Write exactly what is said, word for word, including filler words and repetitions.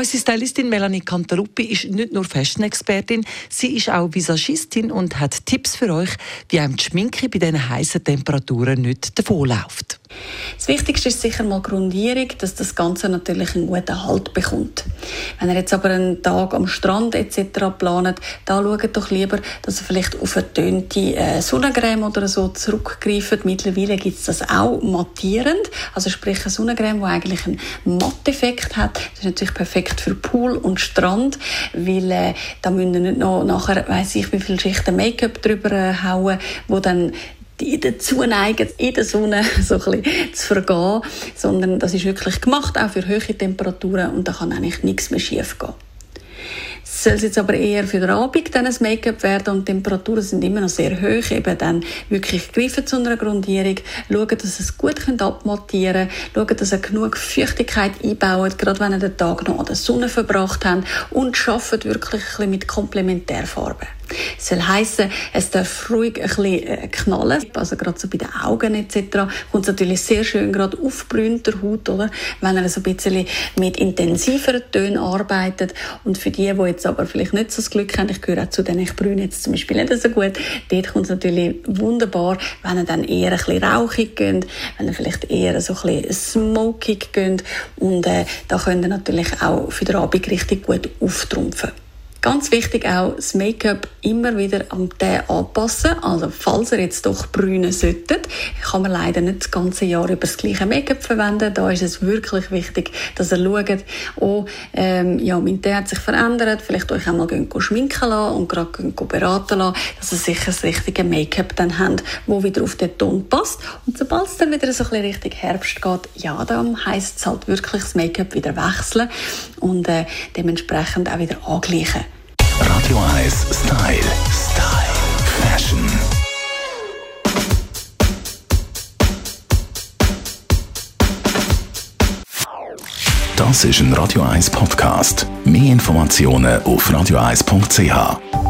Unsere Stylistin Melanie Cantaluppi ist nicht nur Fashion-Expertin, sie ist auch Visagistin und hat Tipps für euch, wie einem die Schminke bei diesen heißen Temperaturen nicht davonläuft. Das Wichtigste ist sicher mal Grundierung, dass das Ganze natürlich einen guten Halt bekommt. Wenn ihr jetzt aber einen Tag am Strand et cetera plant, da schaut doch lieber, dass ihr vielleicht auf eine tönte äh, Sonnencreme oder so zurückgreift. Mittlerweile gibt es das auch mattierend, also sprich eine Sonnencreme, die eigentlich einen Matteffekt hat. Das ist natürlich perfekt für Pool und Strand, weil äh, da müssen ihr nicht noch nachher, weiss ich, wie viele Schichten Make-up drüber äh, hauen, wo dann die dazu neigen, in der Sonne so ein bisschen zu vergehen, sondern das ist wirklich gemacht, auch für hohe Temperaturen, und da kann eigentlich nichts mehr schief gehen. Soll es jetzt aber eher für den Abend dann ein Make-up werden und die Temperaturen sind immer noch sehr hoch, eben dann wirklich greifen zu einer Grundierung, schauen, dass ihr es gut abmattieren könnt, schauen, dass ihr genug Feuchtigkeit einbaut, gerade wenn ihr den Tag noch an der Sonne verbracht habt, und arbeitet wirklich ein bisschen mit Komplementärfarben. Das soll heissen, es darf ruhig ein bisschen knallen, also gerade so bei den Augen et cetera kommt es natürlich sehr schön gerade auf brünter Haut, oder? Wenn er so ein bisschen mit intensiveren Tönen arbeitet. Und für die, die jetzt aber vielleicht nicht so das Glück haben, ich gehöre auch zu denen, ich brüne jetzt zum Beispiel nicht so gut, dort kommt es natürlich wunderbar, wenn ihr dann eher ein bisschen rauchig geht, wenn ihr vielleicht eher so ein bisschen smokig geht, und äh, da könnt ihr natürlich auch für den Abend richtig gut auftrumpfen. Ganz wichtig auch, das Make-up immer wieder am Tag anpassen. Also, falls ihr jetzt doch brünen solltet, kann man leider nicht das ganze Jahr über das gleiche Make-up verwenden. Da ist es wirklich wichtig, dass ihr schaut, oh, ähm, ja, mein Tee hat sich verändert, vielleicht euch einmal gehen, gehen schminken lassen und gerade gehen, gehen beraten lassen, dass ihr sicher das richtige Make-up dann habt, das wieder auf den Ton passt. Und sobald es dann wieder so ein bisschen Richtung Herbst geht, ja, dann heisst es halt wirklich, das Make-up wieder wechseln und äh, dementsprechend auch wieder angleichen. Radio eins Style. Style. Fashion. Das ist ein Radio eins Podcast. Mehr Informationen auf radio eins punkt c h.